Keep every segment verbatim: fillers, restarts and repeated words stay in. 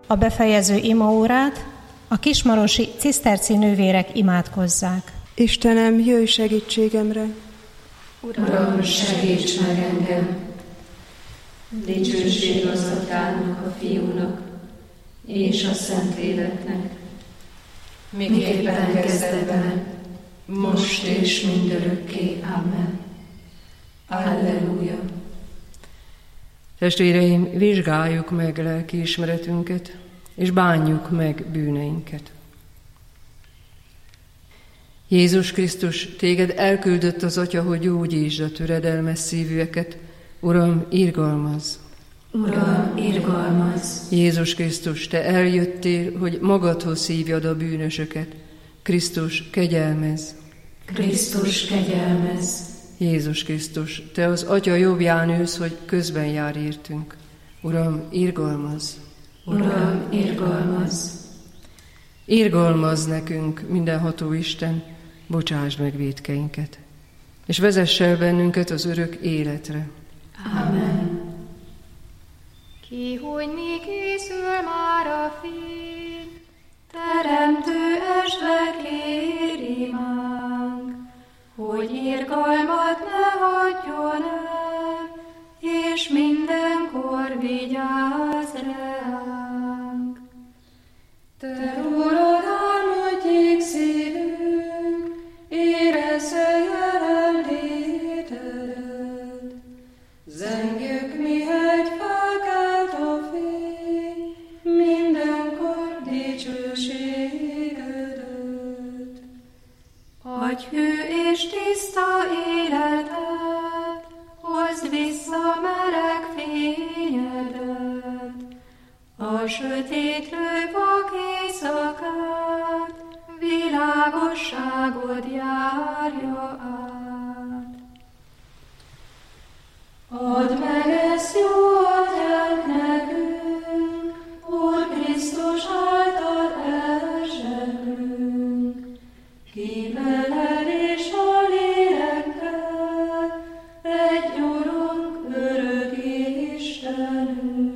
A befejező imaórát a kismarosi ciszterci nővérek imádkozzák. Istenem, jöjj segítségemre! Uram, segíts meg engem! Dicsőség az Atyának, a Fiúnak és a Szentléleknek, miképpen kezdetben, most és mindörökké. Amen. Alleluja! Testvéreim, vizsgáljuk meg lelkiismeretünket, és bánjuk meg bűneinket. Jézus Krisztus, téged elküldött az Atya, hogy gyógyítsd a töredelmes szívűeket. Uram, irgalmazz! Uram, irgalmazz! Jézus Krisztus, te eljöttél, hogy magadhoz hívjad a bűnösöket. Krisztus, kegyelmezz! Krisztus, kegyelmezz! Jézus Krisztus, te az Atya jobbján ülsz, hogy közben jár értünk. Uram, irgalmazz! Uram, irgalmazz! Irgalmazz nekünk, mindenható Isten, bocsásd meg vétkeinket, és vezess el bennünket az örök életre. Amen. Kihújni készül már a fény, Teremtő esve kér imánk, hogy irgalmat ne hagyjon el, és mindenkor vigyázz ránk. Te rólad álmodjék szívünk, érezze jelenlétedet. Zengjük, mihegy felkelt a fény, mindenkor dicsőségedet. Adj hű és tiszta életet, hozd vissza meleg fényedet. A sötétlő vak éjszakát, világosságod járja át. Add meg ezt jó atyánk nekünk, Úr Krisztus által elzsebünk. Ki veled és a lélekkel, egy Urunk, örök Istenünk.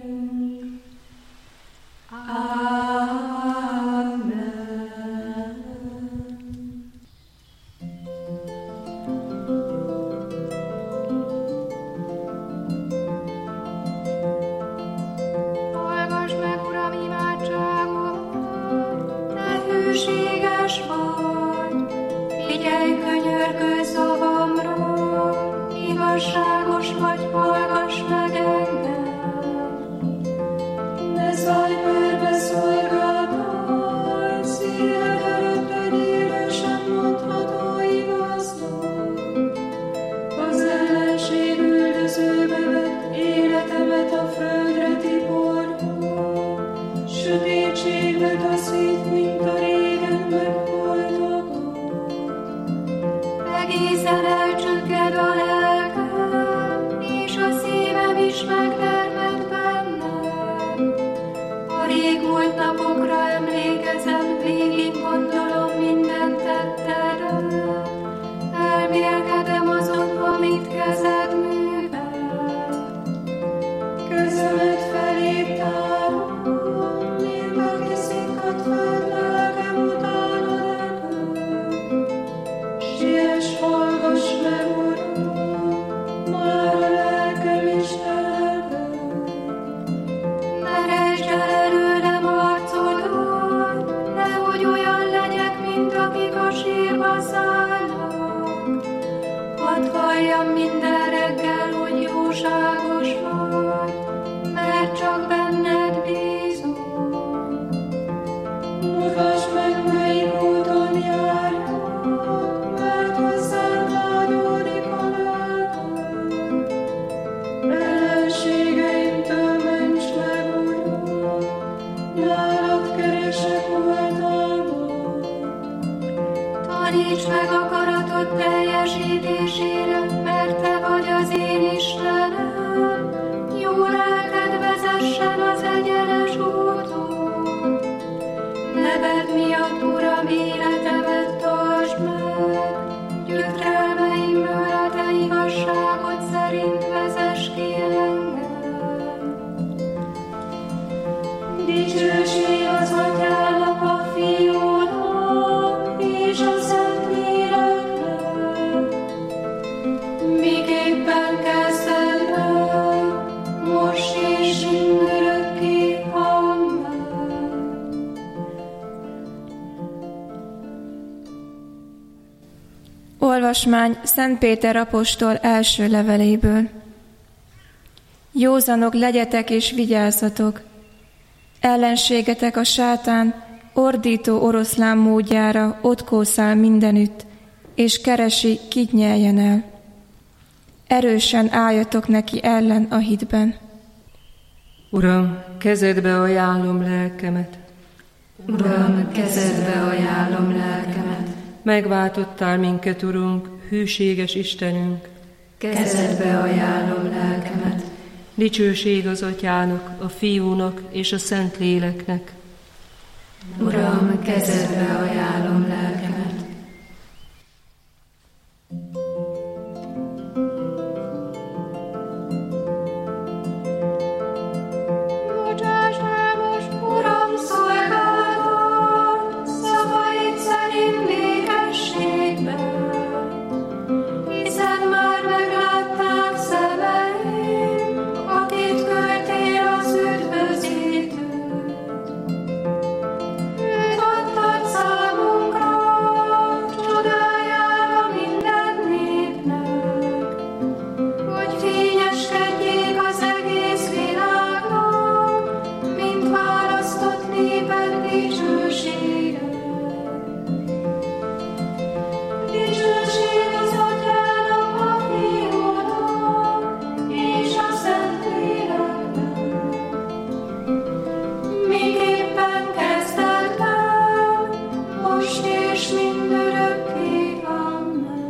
Igazságos vagy, hallgass meg engem. Ne szállj perbe szolgáltál, szíved előtt egy élősen mondható igaznak. Az ellenség üldözőbe vett életemet a földre tiporva, sötétségbe taszít, mint a régen megholtakat. Egészen elcsökked a lelkem, és a szívem is megtermett bennem. A régmúlt napokra emlékezem, végig gondolom minden tettedet. Elmélkedem azon, amit kezed művel. Kezemet felé tárom, mint aki szikad fel, lelkem utána neked. Siess, hallgass meg, Uram, már a lelkem is telel. Ne rejtsd el előlem arcodat, nehogy olyan legyek, mint akik a sírba szállnak. Hadd halljam minden reggel, hogy jóságos vagy, mert csak benned bízom. Mutasd meg, melyik úton járjak, mert hozzád vágyódik a lelkem. Ellenségeimtől ments meg, Uram, nálad keresek oltalmat. Taníts meg akaratod teljesítésére, mert te vagy az én Istenem. Jó lelked vezessen az egyenes úton. Neved miatt, Uram, életemet tartsd meg. Gyötrelmeimből a te igazságod szerint vezess ki engem. Dicsőség az Atyának, a Fiúnak és a Szentléleknek, miképpen kezdetben, most és mindörökké. Amen. Olvasmány Szent Péter apostol első leveléből. Józanok legyetek és vigyázzatok! Ellenségetek a sátán ordító oroszlán módjára ott kószál mindenütt, és keresi, kit nyeljen el. Erősen álljatok neki ellen a hitben. Uram, kezedbe ajánlom lelkemet. Uram, kezedbe ajánlom lelkemet. Megváltottál minket, Urunk, hűséges Istenünk. Kezedbe ajánlom lelkemet. Dicsőség az Atyának, a Fiúnak és a Szentléleknek. Uram, kezedbe ajánlom lelkemet. Bocsáss el most, Uram, szolgálatot, szavaid szerint békességben, hiszen már meglátták szemeim, akit küldtél az üdvözítőt. Őt adtad számunkra, csodájára minden népnek, hogy fényeskedjék az egész világnak, mint választott néped dicsősége. Dicsőség az Atyának, a Fiúnak és a Szentléleknek, miképpen kezdetben, most és mindörökké. Amen.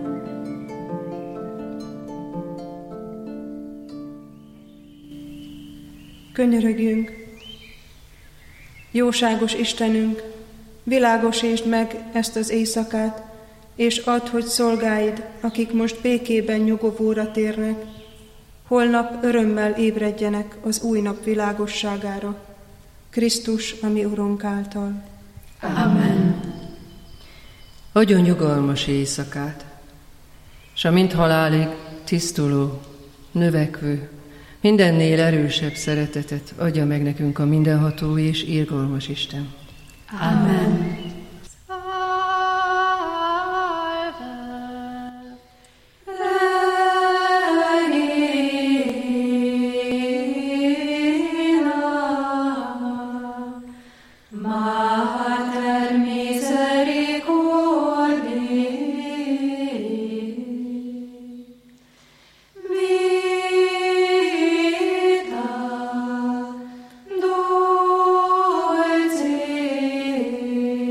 Könyörögjünk! Jóságos Istenünk, világosítsd meg ezt az éjszakát, és add, hogy szolgáid, akik most békében nyugovóra térnek, holnap örömmel ébredjenek az új nap világosságára, Krisztus, a mi Urunk által. Amen. Adjon nyugalmas éjszakát, s a mind halálig tisztuló, növekvő, mindennél erősebb szeretetet adja meg nekünk a mindenható és irgalmas Isten. Amen. Mater misericordiae, vita dulcis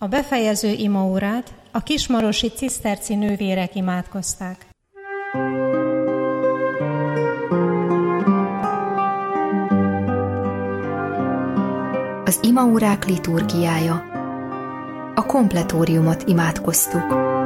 A befejező imaórát a kismarosi ciszterci nővérek imádkozták. Az imaórák liturgiája. A kompletóriumot imádkoztuk.